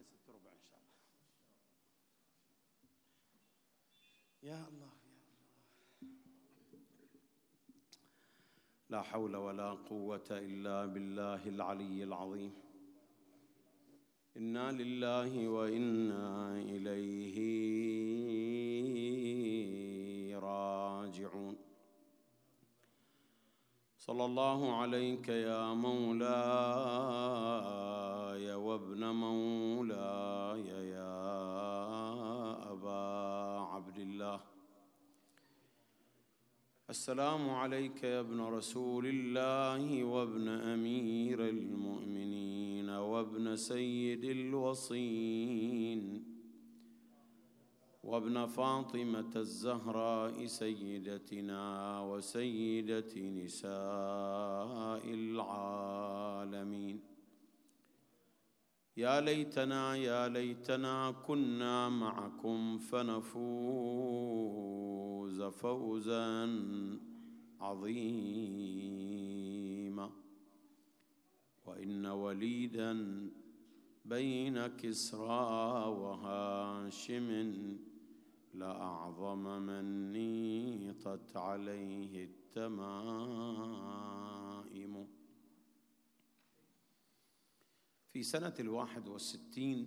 خلي 6:15 إن شاء الله. يا الله يا الله، لا حول ولا قوة إلا بالله العلي العظيم. إنا لله وإنا إليه راجعون. صلى الله عليك يا مولاي وابن مولاي يا أبا عبد الله. السلام عليك يا ابن رسول الله وابن أمير المؤمنين وابن سيد الوصين وابن فاطمة الزهراء سيدتنا وسيدة نساء العالمين. يا ليتنا كنا معكم فنفوز فوزا عظيما. وإن وليدا بين كسرى وهاشم لأعظم من نيطت عليه التمائم. في سنة 61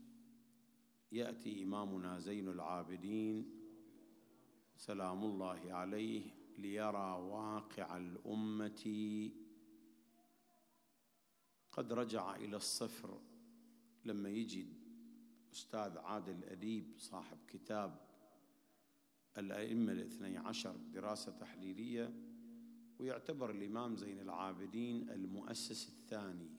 يأتي إمامنا زين العابدين سلام الله عليه ليرى واقع الأمة قد رجع إلى الصفر. لما يجي أستاذ عادل أديب صاحب كتاب الأئمة الاثني عشر دراسة تحليلية، ويعتبر الإمام زين العابدين المؤسس الثاني.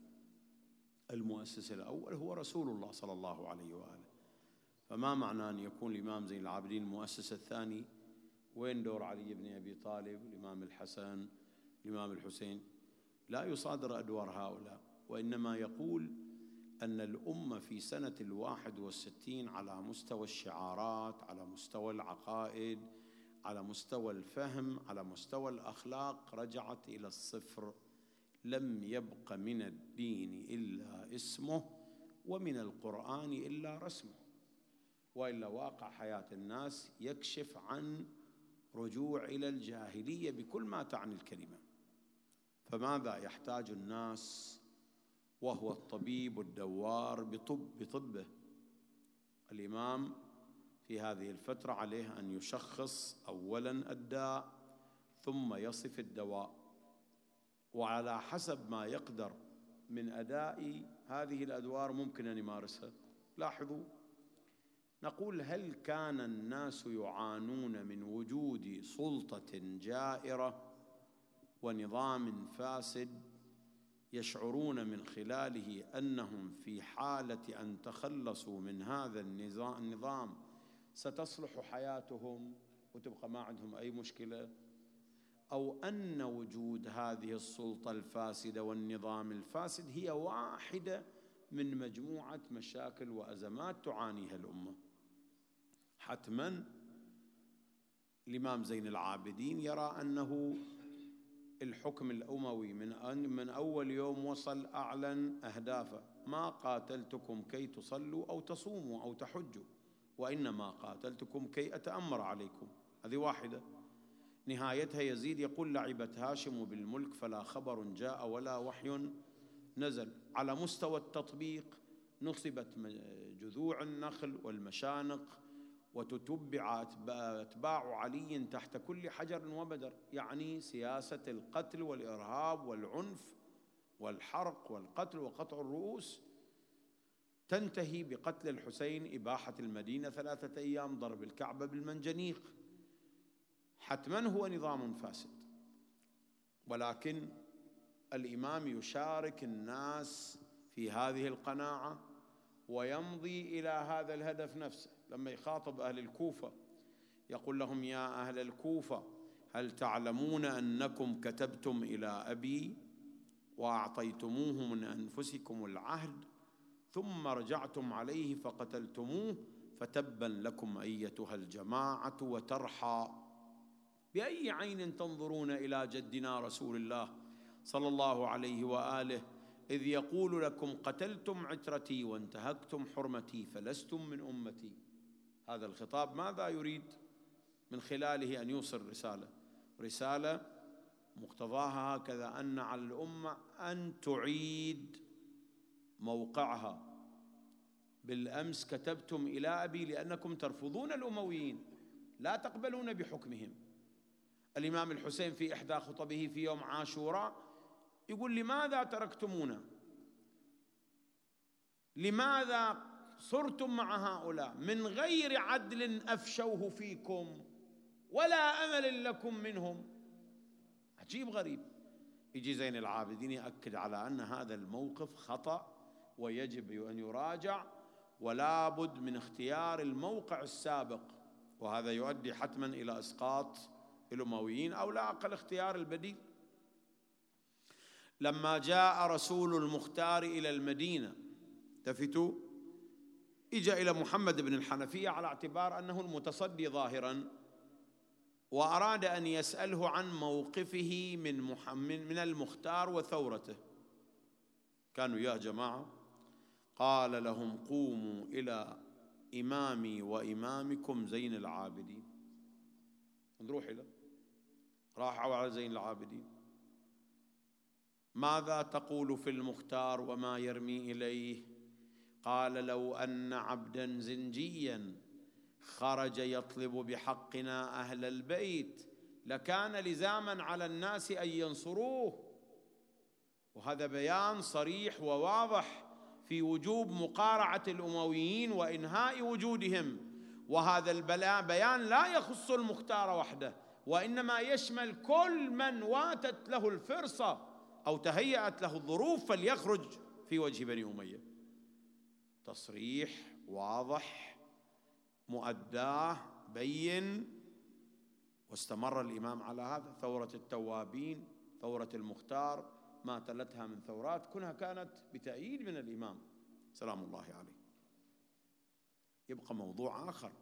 المؤسس الأول هو رسول الله صلى الله عليه وآله، فما معنى أن يكون الإمام زين العابدين المؤسس الثاني؟ وين دور علي بن أبي طالب، الإمام الحسن، الإمام الحسين؟ لا يصادر أدوار هؤلاء، وإنما يقول أن الأمة في سنة 61 على مستوى الشعارات، على مستوى العقائد، على مستوى الفهم، على مستوى الأخلاق رجعت إلى الصفر. لم يبق من الدين إلا اسمه ومن القرآن إلا رسمه، وإلا واقع حياة الناس يكشف عن رجوع إلى الجاهلية بكل ما تعني الكلمة. فماذا يحتاج الناس وهو الطبيب الدوار بطبه؟ الإمام في هذه الفترة عليه أن يشخص أولا الداء ثم يصف الدواء، وعلى حسب ما يقدر من أداء هذه الأدوار ممكن أن يمارسها. لاحظوا، نقول هل كان الناس يعانون من وجود سلطة جائرة ونظام فاسد يشعرون من خلاله أنهم في حالة أن تخلصوا من هذا النظام ستصلح حياتهم وتبقى ما عندهم أي مشكلة؟ أو أن وجود هذه السلطة الفاسدة والنظام الفاسد هي واحدة من مجموعة مشاكل وأزمات تعانيها الأمة؟ حتما الإمام زين العابدين يرى أنه الحكم الأموي من أول يوم وصل أعلن أهدافه: ما قاتلتكم كي تصلوا أو تصوموا أو تحجوا، وإنما قاتلتكم كي أتأمر عليكم. هذه واحدة. نهايتها يزيد يقول: لعبت هاشم بالملك فلا خبر جاء ولا وحي نزل. على مستوى التطبيق نصبت جذوع النخل والمشانق وتتبع أتباع علي تحت كل حجر وبدر، يعني سياسة القتل والإرهاب والعنف والحرق والقتل وقطع الرؤوس تنتهي بقتل الحسين، إباحة المدينة 3 أيام، ضرب الكعبة بالمنجنيق. حتما هو نظام فاسد، ولكن الإمام يشارك الناس في هذه القناعة ويمضي إلى هذا الهدف نفسه. لما يخاطب أهل الكوفة يقول لهم: يا أهل الكوفة، هل تعلمون أنكم كتبتم إلى أبي وأعطيتموه من أنفسكم العهد ثم رجعتم عليه فقتلتموه، فتبا لكم أيتها الجماعة وترحى. بأي عين تنظرون إلى جدنا رسول الله صلى الله عليه وآله إذ يقول لكم قتلتم عترتي وانتهكتم حرمتي فلستم من أمتي. هذا الخطاب ماذا يريد من خلاله أن يوصل رسالة مقتضاها هكذا، أن على الأمة أن تعيد موقعها. بالأمس كتبتم إلى أبي لأنكم ترفضون الأمويين، لا تقبلون بحكمهم. الإمام الحسين في إحدى خطبه في يوم عاشوراء يقول: لماذا تركتمونا؟ لماذا صرتم مع هؤلاء من غير عدل أفشوه فيكم ولا أمل لكم منهم؟ عجيب غريب. يجي زين العابدين يأكد على أن هذا الموقف خطأ ويجب أن يراجع، ولا بد من اختيار الموقع السابق، وهذا يؤدي حتما إلى إسقاط الأمويين أو لا أقل اختيار البديل. لما جاء رسول المختار إلى المدينة، التفتوا، إجا إلى محمد بن الحنفية على اعتبار أنه المتصدي ظاهرا، وأراد أن يسأله عن موقفه من المختار وثورته. كانوا يا جماعة، قال لهم: قوموا إلى إمامي وإمامكم زين العابدين. نروح إلى، راحوا على زين العابدين: ماذا تقول في المختار وما يرمي إليه؟ قال: لو أن عبدا زنجيا خرج يطلب بحقنا أهل البيت لكان لزاما على الناس أن ينصروه. وهذا بيان صريح وواضح في وجوب مقارعة الأمويين وإنهاء وجودهم، وهذا البيان لا يخص المختار وحده، وإنما يشمل كل من واتت له الفرصة أو تهيأت له الظروف فليخرج في وجه بني أمية. تصريح واضح مؤداه بين. واستمر الإمام على هذا. ثورة التوابين، ثورة المختار، ما تلتها من ثورات كلها كانت بتأييد من الإمام سلام الله عليه. يبقى موضوع آخر،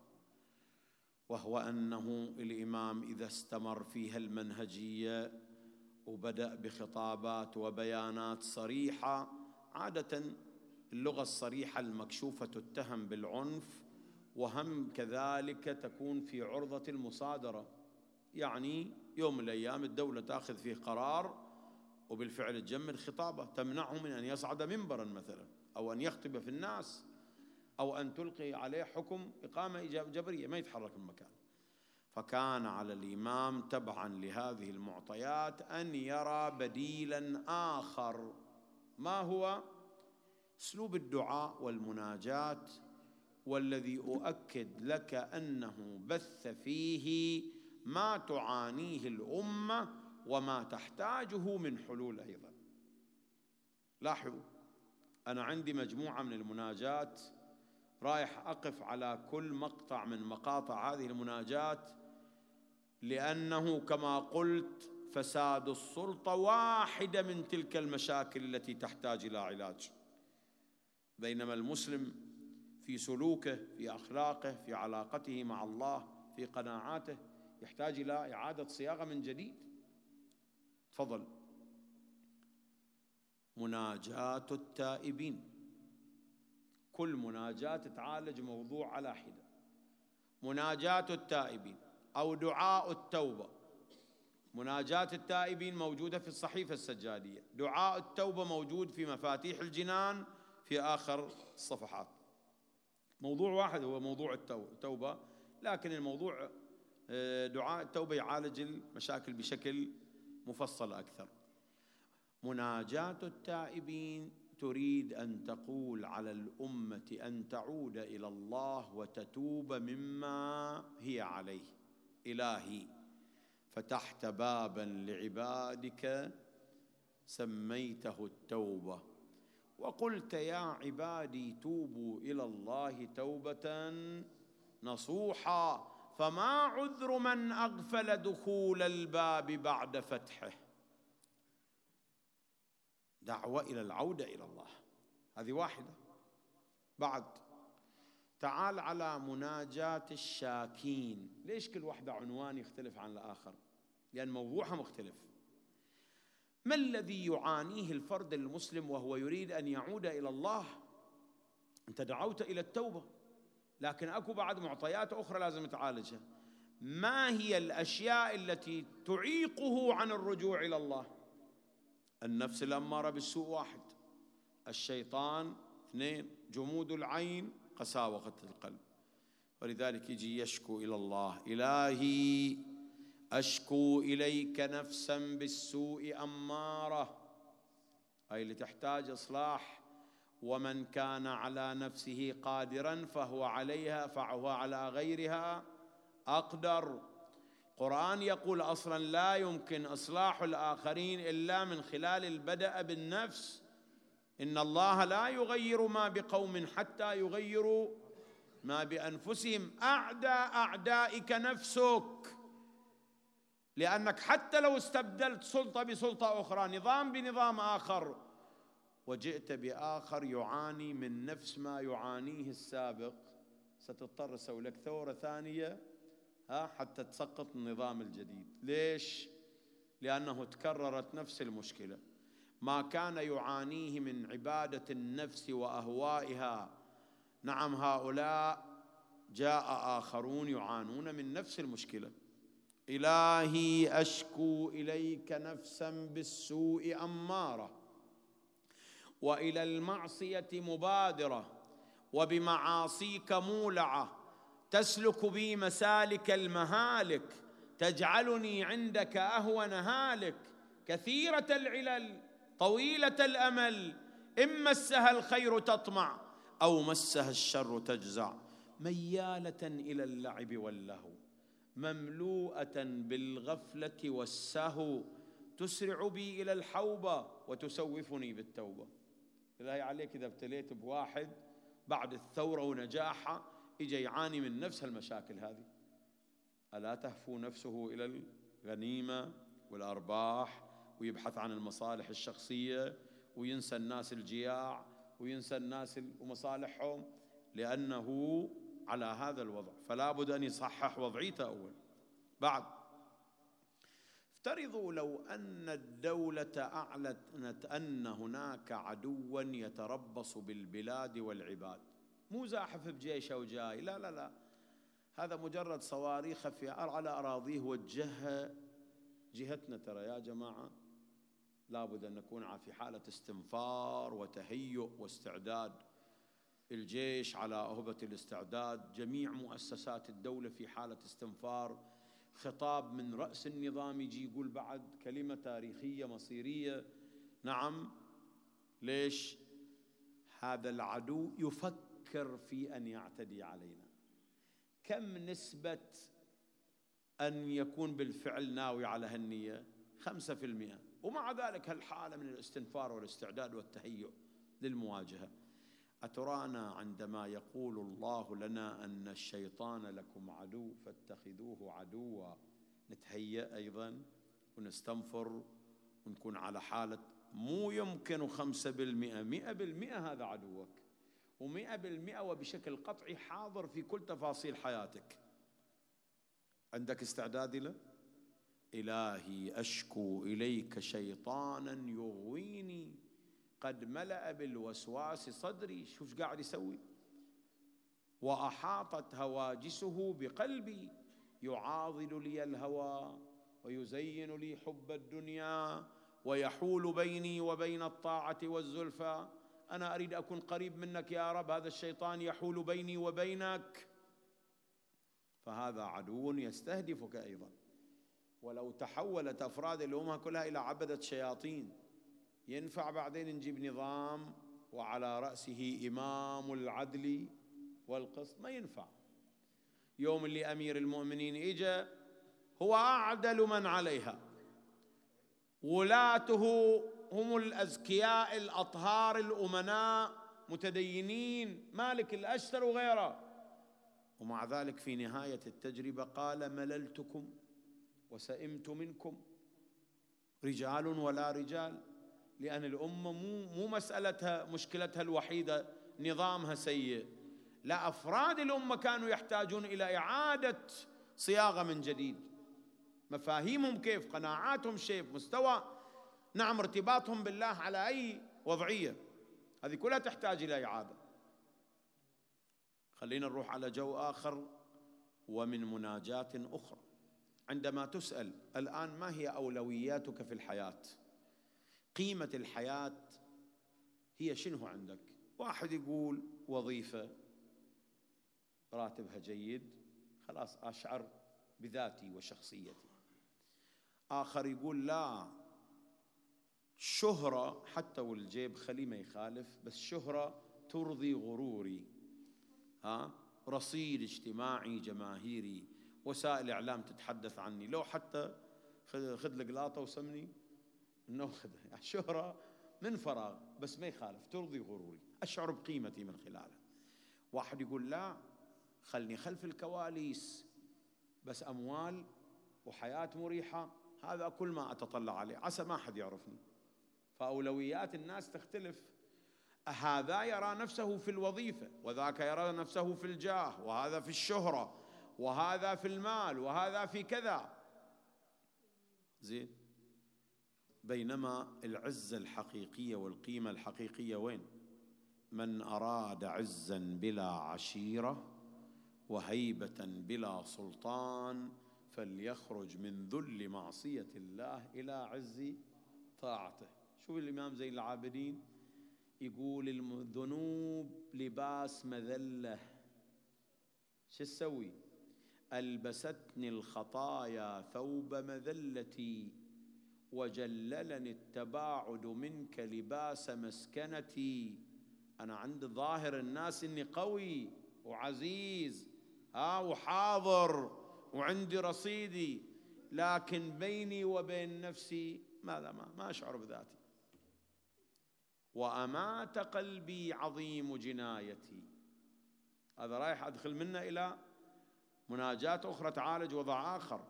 وهو أنه الإمام إذا استمر فيها المنهجية وبدأ بخطابات وبيانات صريحة، عادة اللغة الصريحة المكشوفة تتهم بالعنف، وهم كذلك تكون في عرضة المصادرة. يعني يوم من الأيام الدولة تأخذ فيه قرار وبالفعل تجمد خطابه تمنعه من أن يصعد منبرا مثلا، أو أن يخطب في الناس، أو أن تلقي عليه حكم إقامة جبرية ما يتحرك من مكانه. فكان على الإمام تبعا لهذه المعطيات أن يرى بديلا آخر. ما هو؟ أسلوب الدعاء والمناجاة، والذي أؤكد لك أنه بث فيه ما تعانيه الأمة وما تحتاجه من حلول أيضا. لاحظوا، أنا عندي مجموعة من المناجات، رايح أقف على كل مقطع من مقاطع هذه المناجات، لأنه كما قلت فساد السلطة واحدة من تلك المشاكل التي تحتاج إلى علاج. بينما المسلم في سلوكه، في أخلاقه، في علاقته مع الله، في قناعاته، يحتاج إلى إعادة صياغة من جديد. تفضل. مناجاة التائبين، كل مناجاة تعالج موضوع على حدة. مناجاة التائبين أو دعاء التوبة. مناجاة التائبين موجودة في الصحيفة السجادية، دعاء التوبة موجود في مفاتيح الجنان في آخر الصفحات. موضوع واحد هو موضوع التوبة، لكن الموضوع دعاء التوبة يعالج المشاكل بشكل مفصل أكثر. مناجاة التائبين تريد أن تقول على الأمة أن تعود إلى الله وتتوب مما هي عليه. إلهي فتحت بابا لعبادك سميته التوبة، وقلت يا عبادي توبوا إلى الله توبة نصوحا، فما عذر من أغفل دخول الباب بعد فتحه. دعوة إلى العودة إلى الله، هذه واحدة. بعد تعال على مناجاة الشاكين. ليش كل واحدة عنوان يختلف عن الآخر؟ لأن موضوعها مختلف. ما الذي يعانيه الفرد المسلم وهو يريد أن يعود إلى الله؟ أنت دعوت إلى التوبة، لكن أكو بعد معطيات أخرى لازم تعالجها. ما هي الأشياء التي تعيقه عن الرجوع إلى الله؟ النفس الأمارة بالسوء 1، الشيطان 2، جمود العين، قساوة القلب. ولذلك يجي يشكو إلى الله: إلهي أشكو إليك نفسا بالسوء أمارة، أي اللي تحتاج إصلاح. ومن كان على نفسه قادرا فهو عليها، فهو على غيرها أقدر. القرآن يقول أصلا لا يمكن إصلاح الآخرين إلا من خلال البدء بالنفس. إن الله لا يغير ما بقوم حتى يغيروا ما بأنفسهم. أعدائك نفسك، لأنك حتى لو استبدلت سلطة بسلطة أخرى، نظام بنظام آخر، وجئت بآخر يعاني من نفس ما يعانيه السابق، ستضطر تسوي لك ثورة ثانية حتى تسقط النظام الجديد. ليش؟ لأنه تكررت نفس المشكلة. ما كان يعانيه من عبادة النفس وأهوائها، نعم هؤلاء جاء آخرون يعانون من نفس المشكلة. إلهي أشكو إليك نفسا بالسوء أمارة، وإلى المعصية مبادرة، وبمعاصيك مولعة، تسلك بي مسالك المهالك، تجعلني عندك أهون هالك، كثيرة العلل طويلة الأمل، إن مسها الخير تطمع أو مسها الشر تجزع، ميالة إلى اللعب واللهو، مملوءة بالغفلة والسهو، تسرع بي إلى الحوبة وتسوفني بالتوبة. إلهي عليك إذا ابتليت بواحد بعد الثورة ونجاحها إجا يعاني من نفس المشاكل هذه، ألا تهفو نفسه إلى الغنيمة والأرباح ويبحث عن المصالح الشخصية وينسى الناس الجياع وينسى الناس ومصالحهم، لأنه على هذا الوضع. فلا بد أن يصحح وضعيته أول. بعد، افترضوا لو أن الدولة أعلنت أن هناك عدوا يتربص بالبلاد والعباد، مو زاحف بجيشه وجاي، لا لا لا، هذا مجرد صواريخ على أراضيه وجهها جهتنا. ترى يا جماعة لابد أن نكون في حالة استنفار وتهيؤ واستعداد. الجيش على أهبة الاستعداد، جميع مؤسسات الدولة في حالة استنفار. خطاب من رأس النظام يجي يقول بعد كلمة تاريخية مصيرية. نعم، ليش؟ هذا العدو يفكر في أن يعتدي علينا. كم نسبة أن يكون بالفعل ناوي على هالنية؟ 5%. ومع ذلك هالحالة من الاستنفار والاستعداد والتهيؤ للمواجهة. أترانا عندما يقول الله لنا أن الشيطان لكم عدو فاتخذوه عدوا، نتهيأ أيضا ونستنفر ونكون على حالة مو يمكن 5%، 100% هذا عدوك، و100% وبشكل قطعي حاضر في كل تفاصيل حياتك. عندك استعداد له؟ إلهي أشكو إليك شيطانا يغويني قد ملأ بالوسواس صدري. شوف قاعد يسوي؟ وأحاطت هواجسه بقلبي، يعاضد لي الهوى ويزين لي حب الدنيا ويحول بيني وبين الطاعة والزلفى. أنا أريد أكون قريب منك يا رب، هذا الشيطان يحول بيني وبينك. فهذا عدو يستهدفك أيضا. ولو تحولت أفراد الأمة كلها إلى عبدة شياطين، ينفع بعدين نجيب نظام وعلى رأسه إمام العدل والقسط؟ ما ينفع. يوم اللي أمير المؤمنين إجا هو أعدل من عليها، ولاته هم الأزكياء الأطهار الأمناء متدينين، مالك الأشتر وغيره، ومع ذلك في نهاية التجربة قال مللتكم وسئمت منكم، رجال ولا رجال. لأن الأمة مو مسألتها مشكلتها الوحيدة نظامها سيء، لا، أفراد الأمة كانوا يحتاجون إلى إعادة صياغة من جديد، مفاهيمهم كيف، قناعاتهم كيف، مستوى نعم ارتباطهم بالله على أي وضعية، هذه كلها تحتاج إلى إعادة. خلينا نروح على جو آخر ومن مناجاة أخرى. عندما تسأل الآن ما هي أولوياتك في الحياة، قيمة الحياة هي شنو عندك؟ واحد يقول وظيفة راتبها جيد، خلاص أشعر بذاتي وشخصيتي. آخر يقول لا، شهرة حتى والجيب خلي ما يخالف، بس شهرة ترضي غروري، رصيد اجتماعي جماهيري، وسائل إعلام تتحدث عني، لو حتى خذ لك قلاطة وسمني إنه خذها، شهرة من فراغ بس ما يخالف ترضي غروري، أشعر بقيمتي من خلالها. واحد يقول لا، خلني خلف الكواليس، بس أموال وحياة مريحة، هذا كل ما أتطلع عليه، عسى ما حد يعرفني. فأولويات الناس تختلف، هذا يرى نفسه في الوظيفة، وذاك يرى نفسه في الجاه، وهذا في الشهرة، وهذا في المال، وهذا في كذا، زين. بينما العزة الحقيقية والقيمة الحقيقية وين؟ من أراد عزا بلا عشيرة وهيبة بلا سلطان فليخرج من ذل معصية الله إلى عز طاعته. شوف الإمام زين العابدين يقول الذنوب لباس مذلة، شو تسوي؟ ألبستني الخطايا ثوب مذلتي وجللني التباعد منك لباس مسكنتي. أنا عند ظاهر الناس إني قوي وعزيز وحاضر وعندي رصيدي، لكن بيني وبين نفسي ماذا؟ ما أشعر بذاتي. وأمات قلبي عظيم جنايتي. هذا رايح أدخل منه إلى مناجاة أخرى تعالج وضع آخر.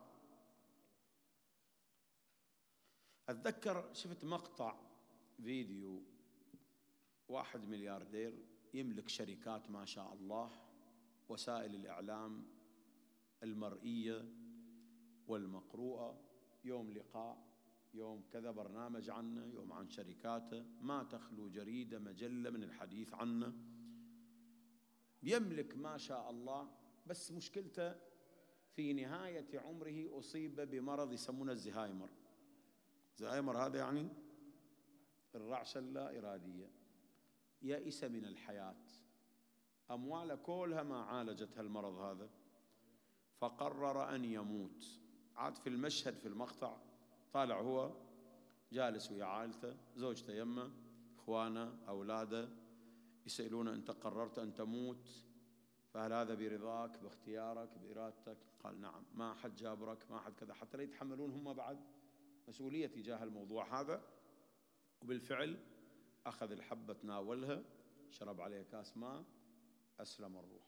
أتذكر شفت مقطع فيديو، واحد ملياردير يملك شركات ما شاء الله، وسائل الإعلام المرئية والمقروءة، يوم لقاء، يوم كذا برنامج عنه، يوم عن شركاته، ما تخلو جريدة مجلة من الحديث عنه، يملك ما شاء الله. بس مشكلته في نهاية عمره أصيب بمرض يسمونه الزهايمر. الزهايمر هذا يعني الرعشة اللا إرادية، يئس من الحياة، أمواله كلها ما عالجتها المرض هذا، فقرر أن يموت. عاد في المشهد في المقطع طالع هو جالس ويا عائلته، زوجته يمه، إخوانه، أولاده، يسألونه أنت قررت أن تموت، فهل هذا برضاك باختيارك بإرادتك؟ قال نعم، ما أحد جابرك، ما أحد كذا، حتى لا يتحملون هم بعد مسؤولية تجاه الموضوع هذا. وبالفعل أخذ الحبة تناولها، شرب عليها كاس ماء، أسلم الروح.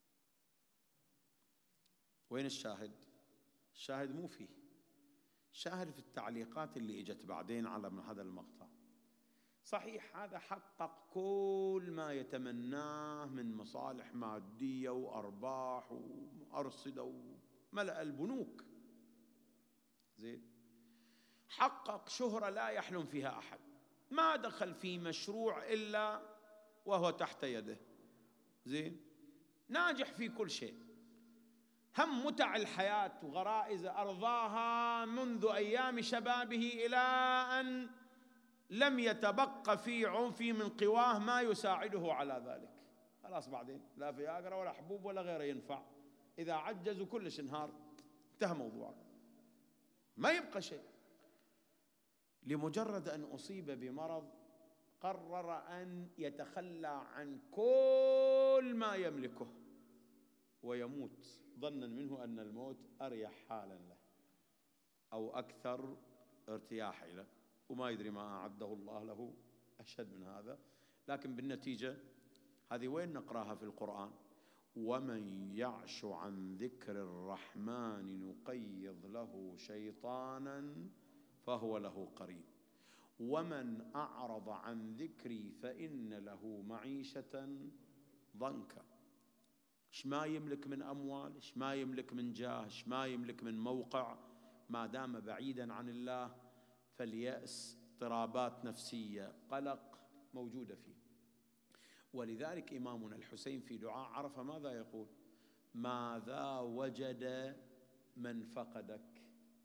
وين الشاهد؟ الشاهد مو فيه، الشاهد في التعليقات اللي اجت بعدين على هذا المقطع. صحيح هذا حقق كل ما يتمناه من مصالح مادية وأرباح وأرصدة وملأ البنوك، زين، حقق شهرة لا يحلم فيها أحد، ما دخل في مشروع إلا وهو تحت يده، زين، ناجح في كل شيء، هم متع الحياة وغرائز أرضاها منذ أيام شبابه إلى أن لم يتبقى في من قواه ما يساعده على ذلك. خلاص بعدين لا فياغرا ولا حبوب ولا غيره ينفع، إذا عجزوا كلش انهار، انتهى موضوعه، ما يبقى شيء. لمجرد أن أصيب بمرض قرر أن يتخلى عن كل ما يملكه ويموت، ظنا منه أن الموت أريح حالا له أو أكثر ارتياحا له، وما يدري ما أعده الله له أشد من هذا. لكن بالنتيجة هذه وين نقراها في القرآن؟ ومن يعش عن ذكر الرحمن نقيض له شيطانا فهو له قرين، ومن أعرض عن ذكري فإن له معيشة ضنكا. ايش ما يملك من أموال، ايش ما يملك من جاه، ايش ما يملك من موقع، ما دام بعيدا عن الله فاليأس اضطرابات نفسية، قلق موجودة فيه. ولذلك إمامنا الحسين في دعاء عرفة ماذا يقول؟ ماذا وجد من فقدك؟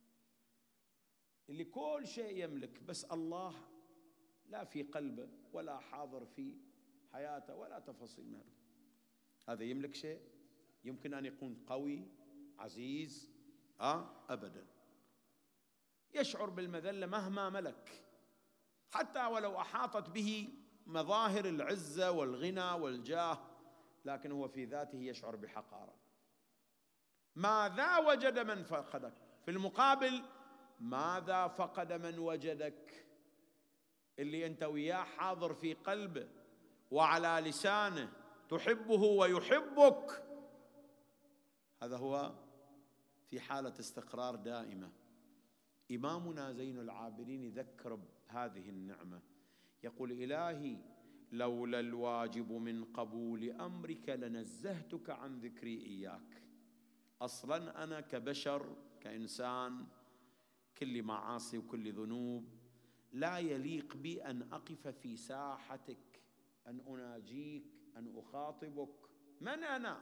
اللي كل شيء يملك بس الله لا في قلبه ولا حاضر في حياته ولا تفاصيل ماله، هذا يملك شيء؟ يمكن أن يكون قوي عزيز؟ أبدا. يشعر بالمذلة مهما ملك، حتى ولو أحاطت به مظاهر العزة والغنى والجاه، لكن هو في ذاته يشعر بحقارة. ماذا وجد من فقدك؟ في المقابل ماذا فقد من وجدك؟ اللي أنت وياه حاضر في قلبه وعلى لسانه، تحبه ويحبك، هذا هو في حالة استقرار دائمة. إمامنا زين العابدين يذكر بهذه النعمة، يقول: إلهي لولا الواجب من قبول أمرك لنزهتك عن ذكري إياك. أصلا أنا كبشر كإنسان كل معاصي وكل ذنوب، لا يليق بي أن أقف في ساحتك، أن أناجيك، أن أخاطبك. من أنا؟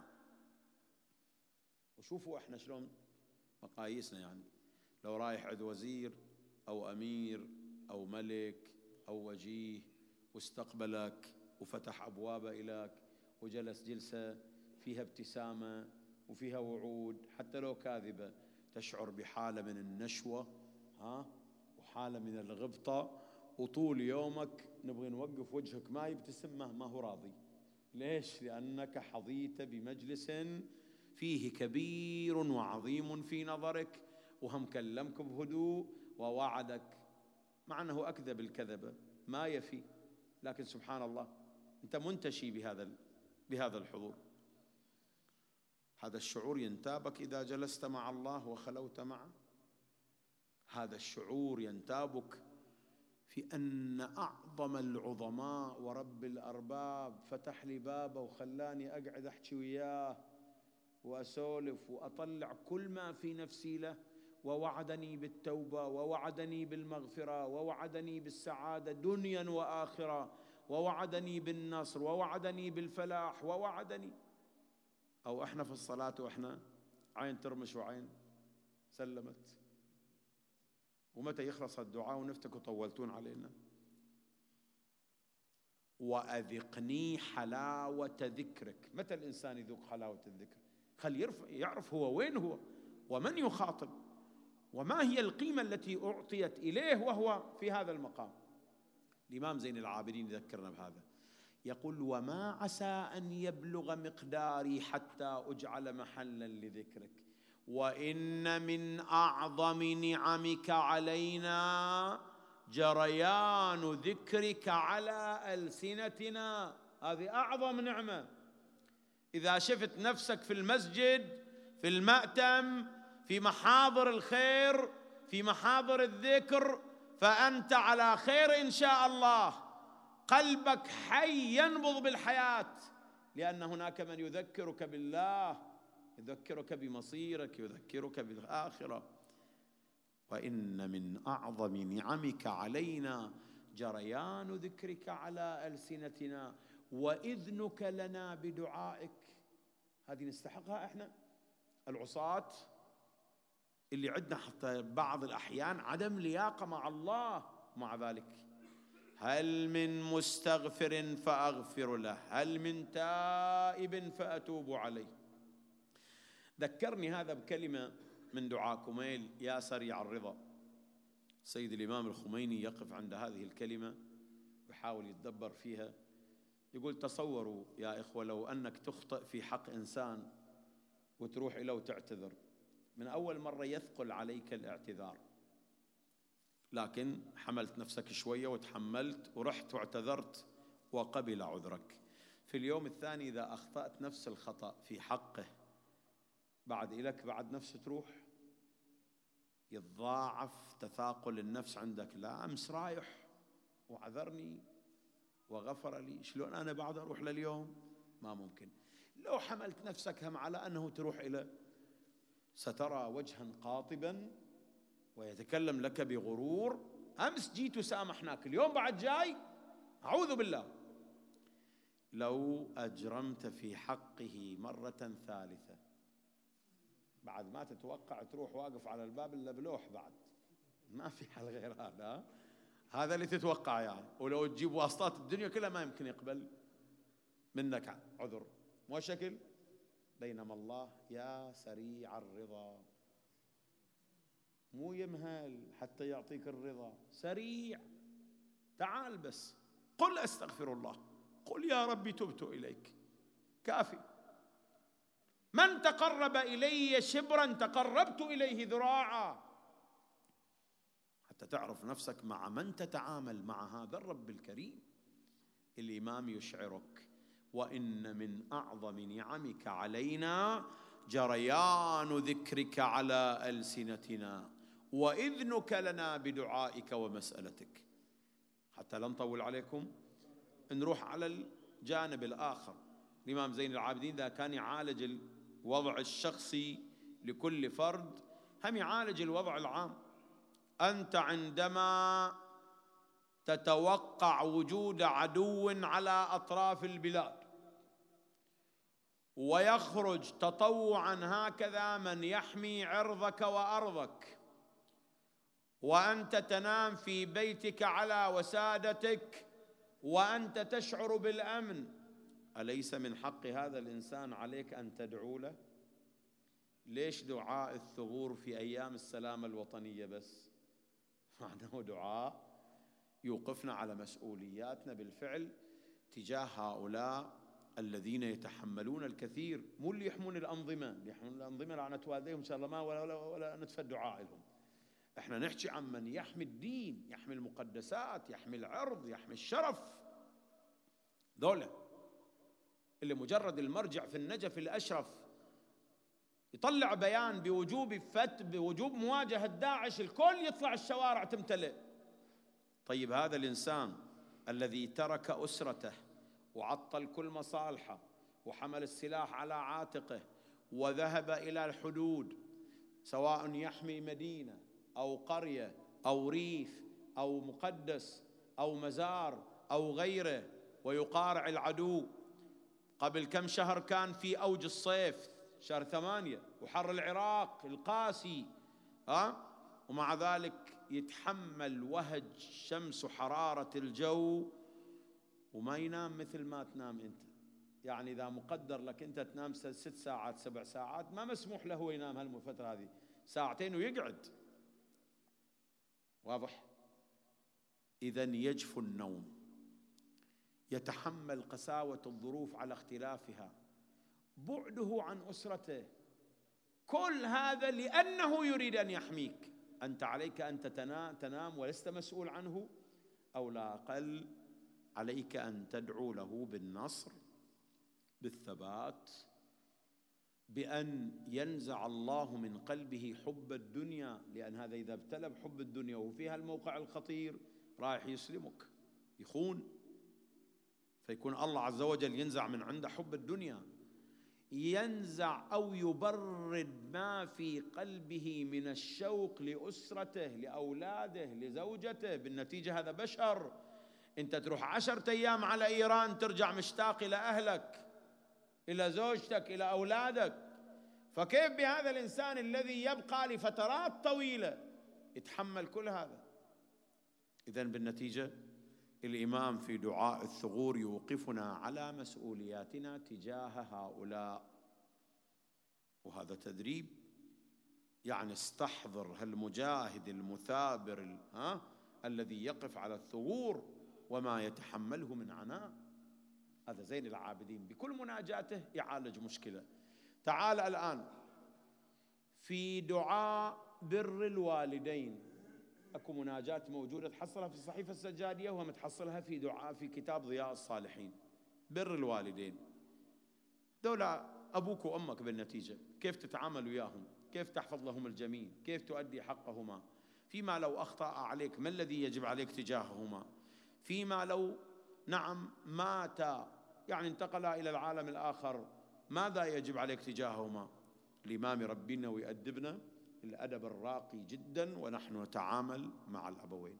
وشوفوا إحنا شلون مقاييسنا، يعني لو رايح عند وزير أو أمير أو ملك أو وجيه واستقبلك وفتح أبوابه إليك وجلس جلسة فيها ابتسامة وفيها وعود حتى لو كاذبة، تشعر بحالة من النشوة وحالة من الغبطة، وطول يومك نبغي نوقف وجهك ما يبتسم، ما هو راضي. ليش؟ لأنك حظيت بمجلس فيه كبير وعظيم في نظرك، وهم كلمك بهدوء ووعدك، مع أنه أكذب الكذبة ما يفي، لكن سبحان الله أنت منتشي بهذا الحضور. هذا الشعور ينتابك إذا جلست مع الله وخلوت معه. هذا الشعور ينتابك في أن أعظم العظماء ورب الأرباب فتح لي بابه وخلاني أقعد أحكي وياه وأسولف وأطلع كل ما في نفسي له، ووعدني بالتوبة ووعدني بالمغفرة ووعدني بالسعادة دنيا وآخرة ووعدني بالنصر ووعدني بالفلاح ووعدني. أو إحنا في الصلاة وإحنا عين ترمش وعين سلمت، ومتى يخلص الدعاء ونفتك وطولتون علينا. وأذقني حلاوة ذكرك. متى الإنسان يذوق حلاوة الذكر؟ خل يعرف هو وين هو ومن يخاطب وما هي القيمة التي أعطيت إليه وهو في هذا المقام. الإمام زين العابدين يذكرنا بهذا، يقول: وما عسى أن يبلغ مقداري حتى أجعل محلا لذكرك، وإن من أعظم نعمك علينا جريان ذكرك على ألسنتنا. هذه أعظم نعمة. إذا شفت نفسك في المسجد، في المأتم، في محاضر الخير، في محاضر الذكر، فأنت على خير إن شاء الله، قلبك حي ينبض بالحياة، لأن هناك من يذكرك بالله، يذكرك بمصيرك، يذكرك بالآخرة. وإن من أعظم نعمك علينا جريان ذكرك على ألسنتنا وإذنك لنا بدعائك. هذه نستحقها إحنا العصاة اللي عندنا حتى بعض الأحيان عدم لياقة مع الله. مع ذلك: هل من مستغفر فأغفر له، هل من تائب فأتوب عليه. ذكرني هذا بكلمة من دعاء كميل: يا سريع الرضا. سيد الإمام الخميني يقف عند هذه الكلمة ويحاول يتدبر فيها، يقول: تصوروا يا إخوة لو أنك تخطئ في حق إنسان وتروح إليه وتعتذر، من أول مرة يثقل عليك الاعتذار، لكن حملت نفسك شوية وتحملت ورحت واعتذرت وقبل عذرك. في اليوم الثاني إذا أخطأت نفس الخطأ في حقه، بعد إليك بعد نفس تروح، يتضاعف تثاقل النفس عندك. لا، أمس رايح وعذرني وغفر لي، شلون أنا بعد أروح لليوم؟ ما ممكن. لو حملت نفسك هم على أنه تروح إلى، سترى وجها قاطبا ويتكلم لك بغرور أمس جيت وسامحناك، اليوم بعد جاي، أعوذ بالله. لو أجرمت في حقه مرة ثالثة بعد ما تتوقع تروح واقف على الباب إلا بلوح، بعد ما في حل غير هذا. هذا اللي تتوقع يعني. ولو تجيب واسطات الدنيا كلها ما يمكن يقبل منك عذر، مو شكل. بينما الله يا سريع الرضا، مو يمهل حتى يعطيك الرضا، سريع. تعال بس قل أستغفر الله، قل يا ربي تبت إليك، كافي. من تقرب إلي شبرا تقربت إليه ذراعا. حتى تعرف نفسك مع من تتعامل، مع هذا الرب الكريم. الإمام يشعرك: وإن من أعظم نعمك علينا جريان ذكرك على ألسنتنا وإذنك لنا بدعائك ومسألتك. حتى لا نطول عليكم، نروح على الجانب الآخر. الإمام زين العابدين ذا كان يعالج الوضع الشخصي لكل فرد، هم يعالج الوضع العام. أنت عندما تتوقع وجود عدو على أطراف البلاد ويخرج تطوعا هكذا من يحمي عرضك وأرضك، وأنت تنام في بيتك على وسادتك وأنت تشعر بالأمن، أليس من حق هذا الإنسان عليك أن تدعو له؟ ليش دعاء الثغور في أيام السلامة الوطنية بس؟ معناه دعاء يوقفنا على مسؤولياتنا بالفعل تجاه هؤلاء الذين يتحملون الكثير، مو اللي يحمون الأنظمة. اللي يحمون الأنظمة لعنة والديهم إن شاء الله ما ولا ندفع دعاء لهم. احنا نحكي عن من يحمي الدين، يحمي المقدسات، يحمي العرض، يحمي الشرف. ذولا اللي مجرد المرجع في النجف الأشرف يطلع بيان بوجوب مواجهة داعش، الكل يطلع الشوارع تمتلئ. طيب هذا الإنسان الذي ترك أسرته وعطل كل مصالحه وحمل السلاح على عاتقه وذهب إلى الحدود، سواء يحمي مدينة أو قرية أو ريف أو مقدس أو مزار أو غيره، ويقارع العدو. قبل كم شهر كان في أوج الصيف، شهر 8، وحر العراق القاسي، ومع ذلك يتحمل وهج الشمس وحرارة الجو وما ينام مثل ما تنام أنت. يعني إذا مقدر لك أنت تنام 6 ساعات 7 ساعات، ما مسموح له ينام هالفترة هذه 2 ويقعد. واضح؟ إذن يجفو النوم، يتحمل قساوة الظروف على اختلافها، بعده عن أسرته، كل هذا لأنه يريد أن يحميك. أنت عليك أن تنام ولست مسؤول عنه، أو لا أقل عليك أن تدعو له بالنصر، بالثبات، بأن ينزع الله من قلبه حب الدنيا، لأن هذا إذا ابتلى بحب الدنيا وفيها الموقع الخطير رايح يسلمك، يخون، فيكون الله عز وجل ينزع من عنده حب الدنيا، ينزع أو يبرد ما في قلبه من الشوق لأسرته، لأولاده، لزوجته. بالنتيجة هذا بشر. أنت تروح 10 أيام على إيران ترجع مشتاق إلى أهلك، إلى زوجتك، إلى أولادك، فكيف بهذا الإنسان الذي يبقى لفترات طويلة يتحمل كل هذا؟ إذن بالنتيجة الإمام في دعاء الثغور يوقفنا على مسؤولياتنا تجاه هؤلاء، وهذا تدريب. يعني استحضر هالمجاهد المثابر الذي يقف على الثغور وما يتحمله من عناء. هذا زين العابدين بكل مناجاته يعالج مشكلة. تعال الآن في دعاء بر الوالدين، اكو مناجات موجودة تحصلها في الصحيفة السجادية ومتحصلها في دعاء في كتاب ضياء الصالحين. بر الوالدين دولة أبوك وأمك، بالنتيجة كيف تتعامل وياهم، كيف تحفظ لهم الجميل، كيف تؤدي حقهما، فيما لو أخطأ عليك ما الذي يجب عليك تجاههما، فيما لو مات يعني انتقل إلى العالم الآخر ماذا يجب عليك تجاههما. الإمام يربينا ويأدبنا الأدب الراقي جدا ونحن نتعامل مع الأبوين.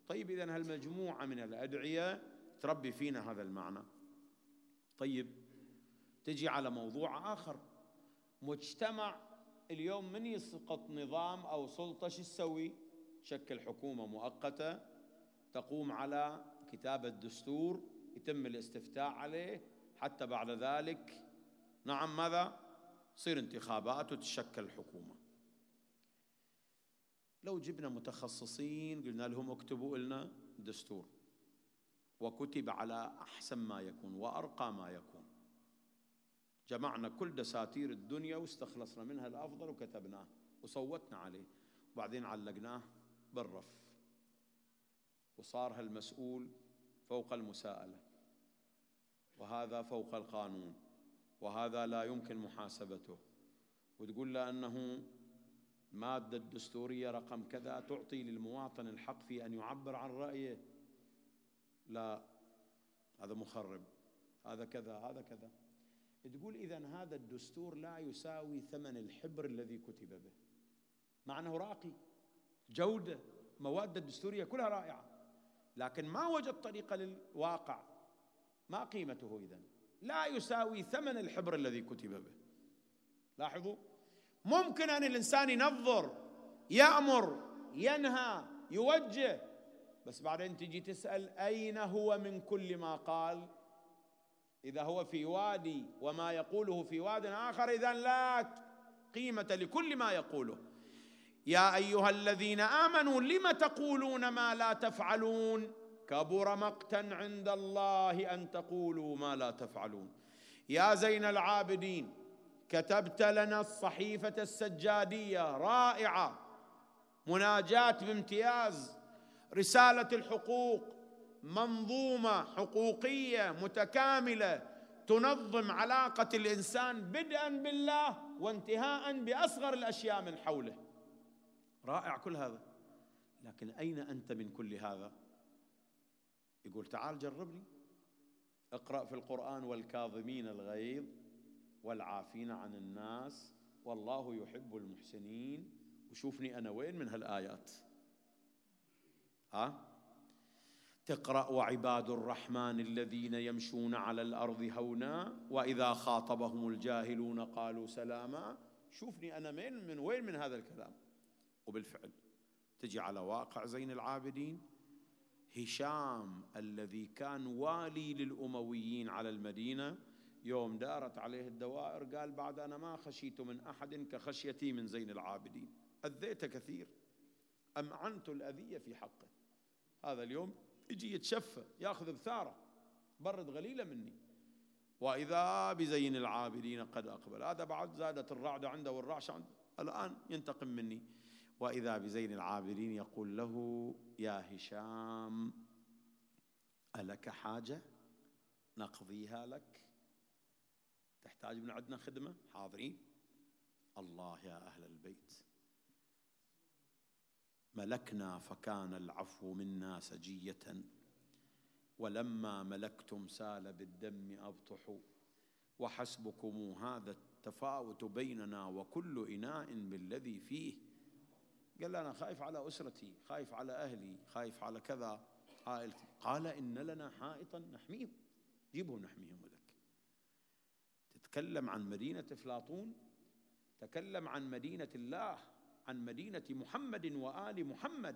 طيب إذن هالمجموعة من الأدعية تربي فينا هذا المعنى. طيب تجي على موضوع آخر، مجتمع اليوم من يسقط نظام أو سلطة شو تسوي؟ شكل حكومة مؤقتة تقوم على كتابة دستور، يتم الاستفتاء عليه، حتى بعد ذلك نعم ماذا؟ تصير انتخابات وتشكل الحكومة. لو جبنا متخصصين قلنا لهم اكتبوا لنا دستور، وكتب على أحسن ما يكون وأرقى ما يكون، جمعنا كل دساتير الدنيا واستخلصنا منها الأفضل وكتبناه وصوتنا عليه، وبعدين علقناه بالرف، وصار هالمسؤول فوق المساءلة، وهذا فوق القانون، وهذا لا يمكن محاسبته، وتقول له أنه المادة الدستورية رقم كذا تعطي للمواطن الحق في أن يعبر عن رأيه، لا هذا مخرب، هذا كذا، هذا كذا. تقول إذن هذا الدستور لا يساوي ثمن الحبر الذي كتب به، مع أنه راقي جودة، مواد الدستورية كلها رائعة، لكن ما وجد طريقة للواقع، ما قيمته إذن؟ لا يساوي ثمن الحبر الذي كتب به. لاحظوا، ممكن أن الإنسان ينظر، يأمر، ينهى، يوجه، بس بعدين تجي تسأل أين هو من كل ما قال؟ إذا هو في وادي وما يقوله في واد آخر، إذن لا قيمة لكل ما يقوله. يا أيها الذين آمنوا لم تقولون ما لا تفعلون كبر مقتا عند الله أن تقولوا ما لا تفعلون. يا زين العابدين، كتبت لنا الصحيفة السجادية رائعة، مناجاة بامتياز، رسالة الحقوق، منظومة حقوقية متكاملة تنظم علاقة الإنسان بدءا بالله وانتهاء بأصغر الأشياء من حوله، رائع كل هذا، لكن أين أنت من كل هذا؟ يقول تعال جربني، اقرأ في القرآن والكاظمين الغيظ والعافين عن الناس والله يحب المحسنين، وشوفني أنا وين من هالآيات. تقرأ وعباد الرحمن الذين يمشون على الأرض هونا وإذا خاطبهم الجاهلون قالوا سلاما، شوفني أنا من وين من هذا الكلام. وبالفعل تجي على واقع زين العابدين، هشام الذي كان والي للأمويين على المدينة، يوم دارت عليه الدوائر قال بعد أنا ما خشيت من أحد كخشيتي من زين العابدين، أذيت كثير، أمعنت الأذية في حقه، هذا اليوم يجي يتشفى ياخذ بثاره، برد غليلة مني، وإذا بزين العابدين قد أقبل، هذا بعد زادت الرعدة عنده والرعش عنده، الآن ينتقم مني. وإذا بزين العابدين يقول له يا هشام ألك حاجة نقضيها لك؟ تحتاج من عندنا خدمة؟ حاضرين. الله يا أهل البيت، ملكنا فكان العفو منا سجية، ولما ملكتم سال بالدم أبطح، وحسبكم هذا التفاوت بيننا وكل إناء بالذي فيه. قال أنا خايف على أسرتي، خايف على أهلي، خايف على كذا عائلتي. قال إن لنا حائطا نحميهم، جيبهم نحميهم لك. تتكلم عن مدينة أفلاطون، تكلم عن مدينة الله، عن مدينة محمد وآل محمد.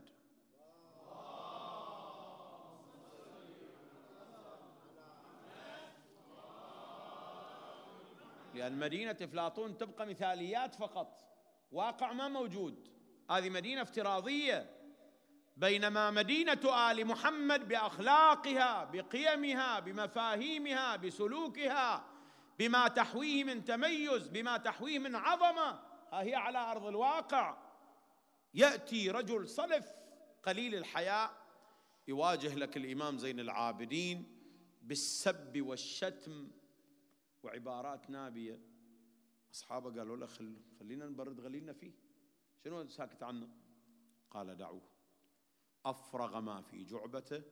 لأن مدينة أفلاطون تبقى مثاليات فقط، واقع ما موجود، هذه مدينة افتراضية، بينما مدينة آل محمد بأخلاقها، بقيمها، بمفاهيمها، بسلوكها، بما تحويه من تميز، بما تحويه من عظمة، ها هي على أرض الواقع. يأتي رجل صلف قليل الحياء يواجه لك الإمام زين العابدين بالسب والشتم وعبارات نابية، أصحابه قالوا له خلينا نبرد غليلنا فيه، شنو ساكت عنه؟ قال دعوه. أفرغ ما في جعبته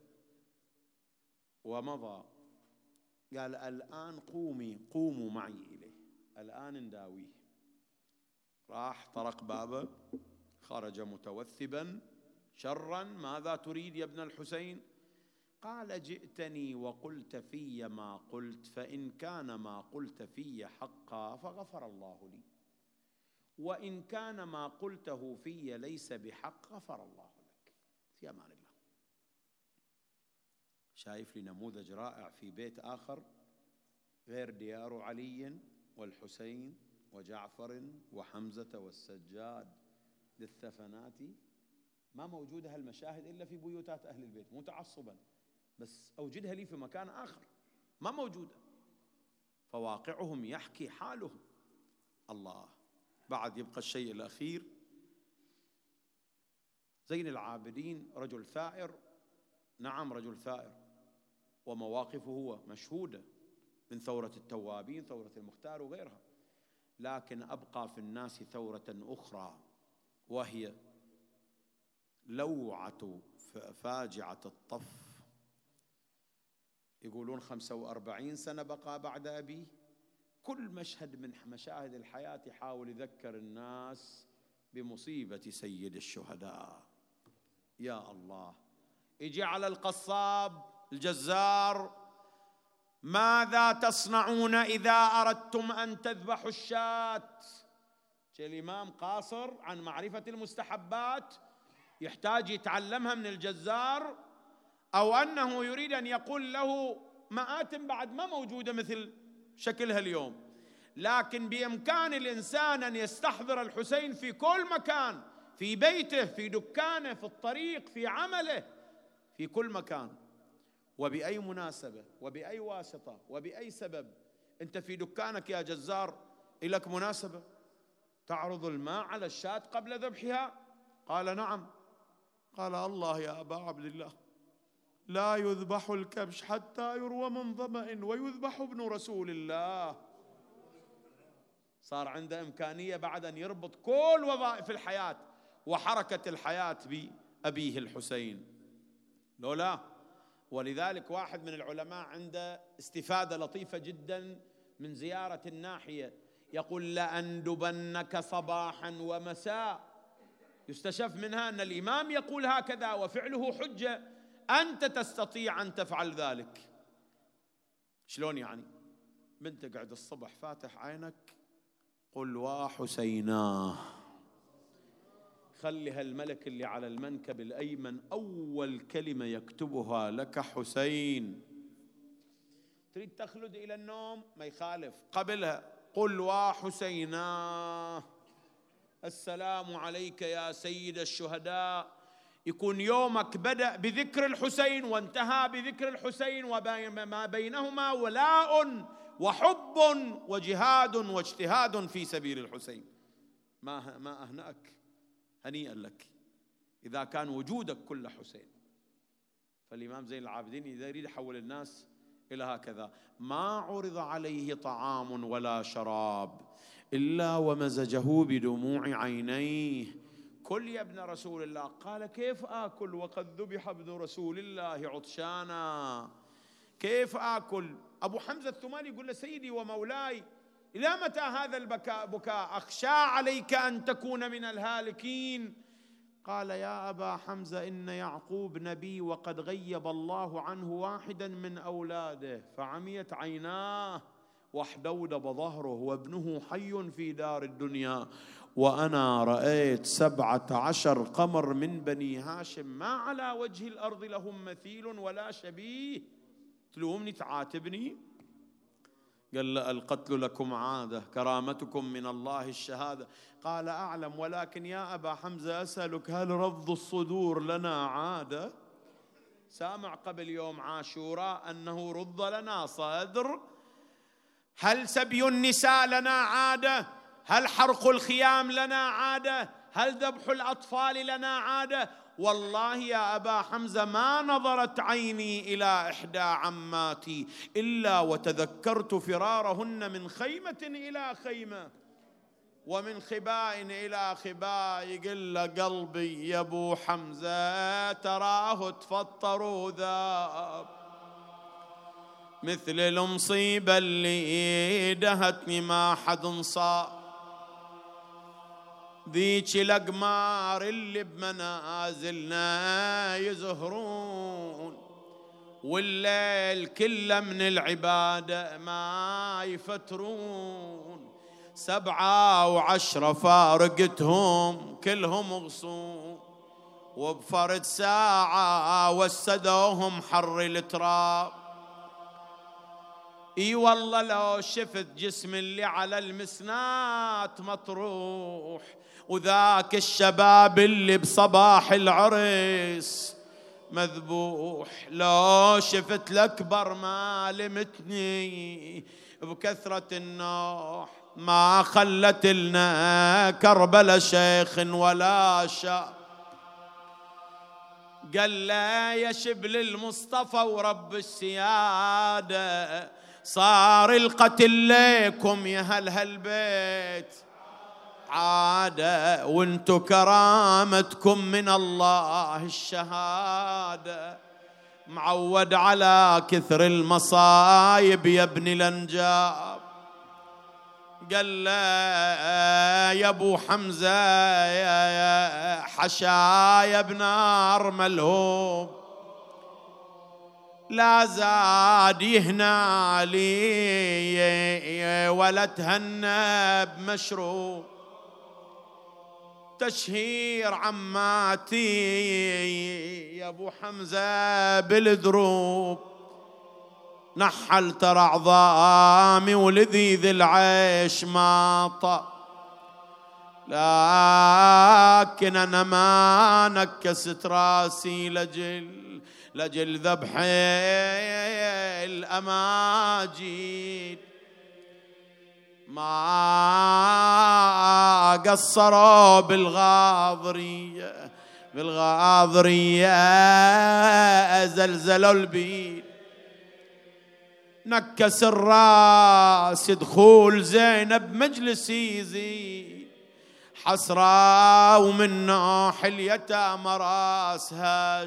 ومضى، قال الآن قوموا معي إليه، الآن نداويه. راح طرق بابه، خرج متوثبا شرا ماذا تريد يا ابن الحسين؟ قال جئتني وقلت في ما قلت، فإن كان ما قلت في حقا فغفر الله لي، وإن كان ما قلته في ليس بحق غفر الله لك. في أمان الله. شايف لي نموذج رائع في بيت آخر غير ديار علي والحسين وجعفر وحمزة والسجاد للثفنات، ما موجودة هالمشاهد إلا في بيوتات أهل البيت، مو تعصبا، بس أوجدها لي في مكان آخر، ما موجودة. فواقعهم يحكي حالهم. الله. بعد يبقى الشيء الأخير، زين العابدين رجل ثائر، نعم رجل ثائر، ومواقفه هو مشهودة من ثورة التوابين، ثورة المختار وغيرها، لكن أبقى في الناس ثورة أخرى، وهي لوعة فاجعة الطف. يقولون 45 سنة بقى بعد أبيه، كل مشهد من مشاهد الحياة يحاول يذكر الناس بمصيبة سيد الشهداء. يا الله. يجي على القصاب الجزار: ماذا تصنعون إذا أردتم أن تذبحوا الشاة؟ الإمام قاصر عن معرفة المستحبات، يحتاج يتعلمها من الجزار، أو أنه يريد أن يقول له مآتم بعد ما موجودة مثل شكلها اليوم، لكن بإمكان الإنسان أن يستحضر الحسين في كل مكان، في بيته، في دكانه، في الطريق، في عمله، في كل مكان، وبأي مناسبة وبأي واسطة وبأي سبب. أنت في دكانك يا جزار إلك مناسبة تعرض الماء على الشاة قبل ذبحها؟ قال نعم. قال الله يا أبا عبد الله، لا يذبح الكبش حتى يروى من ظمأ ويذبح ابن رسول الله. صار عنده إمكانية بعد أن يربط كل وظائف الحياة وحركة الحياة بأبيه الحسين، لولا. ولذلك واحد من العلماء عنده استفادة لطيفة جدا من زيارة الناحية، يقول: لأندبنك صباحا ومساء. يستشف منها أن الإمام يقول هكذا وفعله حجة، أنت تستطيع أن تفعل ذلك. شلون يعني؟ بنت قاعد الصبح فاتح عينك، قل وحسيناه، خلي هالملك اللي على المنكب الأيمن أول كلمة يكتبها لك حسين. تريد تخلد إلى النوم ما يخالف، قبلها قل وحسيناه، السلام عليك يا سيد الشهداء. يكون يومك بدأ بذكر الحسين وانتهى بذكر الحسين، وما بينهما ولاء وحب وجهاد واجتهاد في سبيل الحسين. ما أهنأك، هنيئا لك إذا كان وجودك كل حسين. فالإمام زين العابدين إذا يريد يحول الناس إلى هكذا: ما عرض عليه طعام ولا شراب إلا ومزجه بدموع عينيه. كل يا ابن رسول الله. قال: كيف آكل وقد ذبح ابن رسول الله عطشانا؟ كيف آكل؟ أبو حمزة الثمالي يقول له: سيدي ومولاي، إلى متى هذا البكاء؟ أخشى عليك أن تكون من الهالكين. قال: يا أبا حمزة، إن يعقوب نبي وقد غيب الله عنه واحدا من أولاده فعميت عيناه واحدودب ظهره، وابنه حي في دار الدنيا، وأنا رأيت 17 قمر من بني هاشم ما على وجه الأرض لهم مثيل ولا شبيه. تلومني تعاتبني؟ قال: القتل لكم عادة، كرامتكم من الله الشهادة. قال: أعلم، ولكن يا أبا حمزة أسألك، هل رفض الصدور لنا عادة؟ سامع قبل يوم عاشوراء أنه رض لنا صدر؟ هل سبي النساء لنا عادة؟ هل حرق الخيام لنا عادة؟ هل ذبح الأطفال لنا عادة؟ والله يا أبا حمزة ما نظرت عيني إلى إحدى عماتي إلا وتذكرت فرارهن من خيمة إلى خيمة ومن خباء إلى خباء. يقول له: قلبي يا أبو حمزة تراه تفطر وذاب، مثل المصيبة اللي دهتني ما حد صاب ذيك الأقمار اللي بمنازلنا يزهرون، والليل كله من العبادة ما يفترون. 7 و10 فارقتهم كلهم غصون، وبفرد ساعة وسدوهم حر التراب. اي والله لو شفت جسم اللي على المسنات مطروح، وذاك الشباب اللي بصباح العرس مذبوح. لو شفت الأكبر ما لمتني بكثرة النوح، ما خلت لنا كربلا شيخ ولا شاب. قال لا يا شبل المصطفى ورب السيادة، صار القتل ليكم يا هل هالبيت عادة، وانتو كرامتكم من الله الشهادة. معود على كثر المصايب يا ابن الانجاب. قال لا يا ابو حمزة يا حشايا بنار ملهوب، لا زاد يهنى لي ولا تهنى بمشروب. تشهير عماتي يا ابو حمزة بالدروب، نحل ترى عظامي ولذيذ العيش ما طا، لكن انا ما نكست راسي لجل ذبح الاماجيد. ما قصروا بالغاضرية زلزلوا البيت. نكس الراس دخول زينب مجلسي يزيد، حسرة ومن نوح اليتامى راسها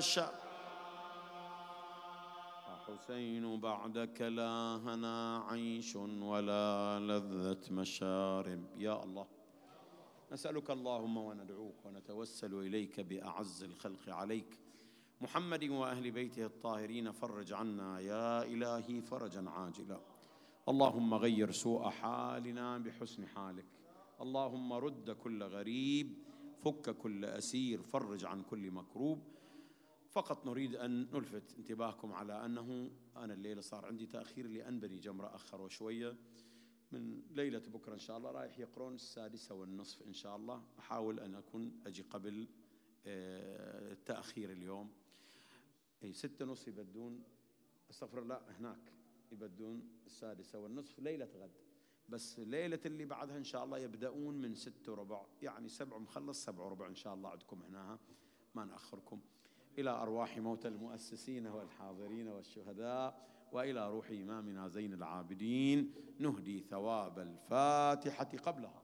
حسين بعدك لا هنا عيش ولا لذة مشارب. يا الله نسألك اللهم وندعوك ونتوسل إليك بأعز الخلق عليك محمد وأهل بيته الطاهرين، فرج عنا يا إلهي فرجا عاجلا. اللهم غير سوء حالنا بحسن حالك، اللهم رد كل غريب، فك كل أسير، فرج عن كل مكروب. فقط نريد أن نلفت انتباهكم على أنه أنا الليلة صار عندي تأخير لأن بني جمرة أخروا شوية من ليلة بكرة إن شاء الله، رايح يقرون 6:30 إن شاء الله. أحاول أن أكون أجي قبل التأخير اليوم. 6:30 يبدون، استغفر الله، هناك يبدون 6:30 ليلة غد، بس ليلة اللي بعدها إن شاء الله يبدأون من 6:15، يعني 7 مخلص 7:15 إن شاء الله عندكم هنا، ما نأخركم. إلى أرواح موتى المؤسسين والحاضرين والشهداء، وإلى روح إمامنا زين العابدين نهدي ثواب الفاتحة قبلها.